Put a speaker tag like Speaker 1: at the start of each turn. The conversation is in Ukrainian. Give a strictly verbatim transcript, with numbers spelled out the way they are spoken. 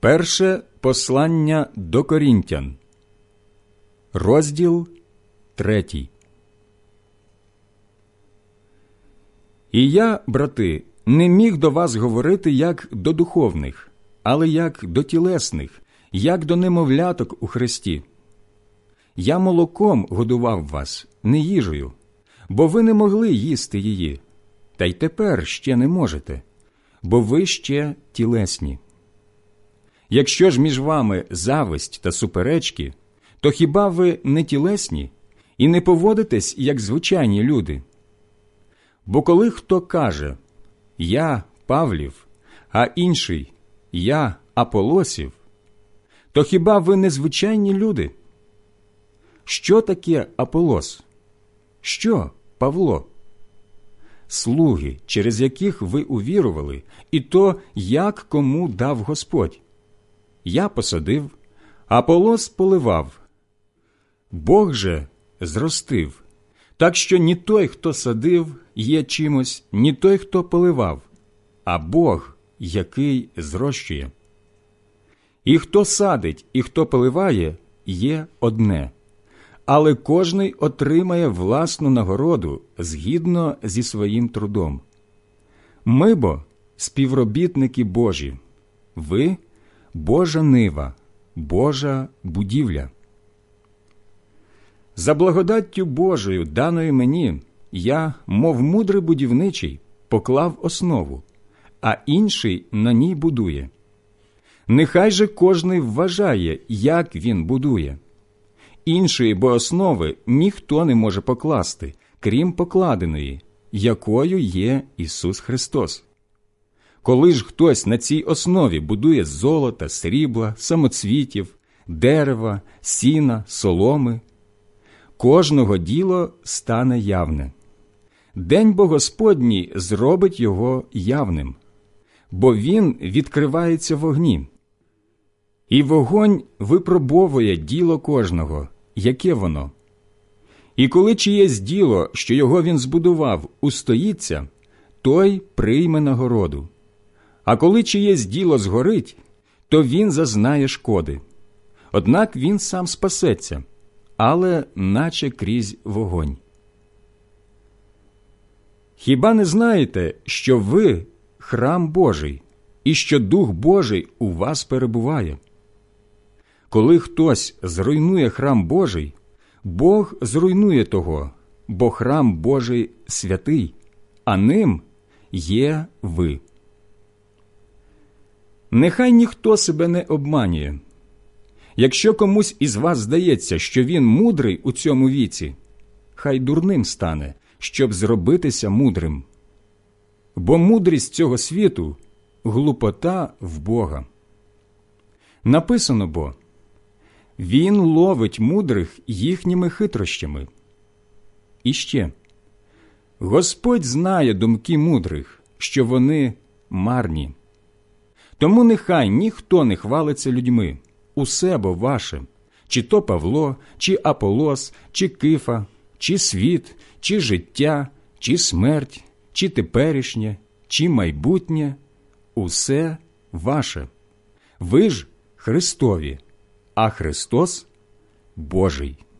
Speaker 1: Перше послання до Корінтян, розділ третій. І я, брати, не міг до вас говорити як до духовних, але як до тілесних, як до немовляток у Христі. Я молоком годував вас, не їжею, бо ви не могли їсти її, та й тепер ще не можете, бо ви ще тілесні. Якщо ж між вами зависть та суперечки, то хіба ви не тілесні і не поводитесь, як звичайні люди? Бо коли хто каже «Я Павлів», а інший «Я Аполосів», то хіба ви не звичайні люди? Що таке Аполос? Що Павло? Слуги, через яких ви увірували, і то, як кому дав Господь. Я посадив, Аполос поливав. Бог же зростив, так що ні той, хто садив, є чимось, ні той, хто поливав, а Бог, який зрощує. І хто садить, і хто поливає, є одне, але кожний отримає власну нагороду згідно зі своїм трудом. Ми бо співробітники Божі, ви – Божа нива, Божа будівля. За благодаттю Божою, даною мені, я, мов мудрий будівничий, поклав основу, а інший на ній будує. Нехай же кожний вважає, як він будує. Іншої бо основи ніхто не може покласти, крім покладеної, якою є Ісус Христос. Коли ж хтось на цій основі будує з золота, срібла, самоцвітів, дерева, сіна, соломи, кожного діло стане явне. День бо Господній зробить його явним, бо він відкривається в вогні. І вогонь випробовує діло кожного, яке воно. І коли чиєсь діло, що його він збудував, устоїться, той прийме нагороду. А коли чиєсь діло згорить, то він зазнає шкоди. Однак він сам спасеться, але наче крізь вогонь. Хіба не знаєте, що ви – храм Божий, і що Дух Божий у вас перебуває? Коли хтось зруйнує храм Божий, Бог зруйнує того, бо храм Божий святий, а ним є ви. Нехай ніхто себе не обманює. Якщо комусь із вас здається, що він мудрий у цьому віці, хай дурним стане, щоб зробитися мудрим. Бо мудрість цього світу – глупота в Бога. Написано бо, «Він ловить мудрих їхніми хитрощами». І ще, «Господь знає думки мудрих, що вони марні». Тому нехай ніхто не хвалиться людьми, усе бо ваше, чи то Павло, чи Аполос, чи Кифа, чи світ, чи життя, чи смерть, чи теперішнє, чи майбутнє, усе ваше. Ви ж Христові, а Христос Божий.